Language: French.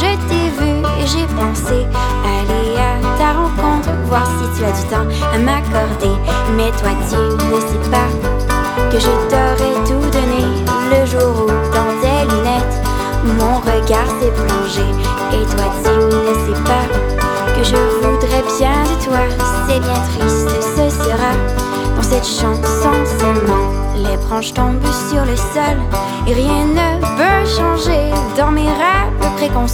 je t'ai vu et j'ai pensé aller à ta rencontre, voir si tu as du temps à m'accorder. Mais toi tu ne sais pas que je t'aurais tout donné le jour où dans tes lunettes mon regard s'est plongé. Et toi tu ne sais pas que je voudrais bien de toi. C'est bien triste, ce sera dans cette chanson seulement. Les branches tombent sur le sol et rien ne peut changer dans mes rêves préconçus.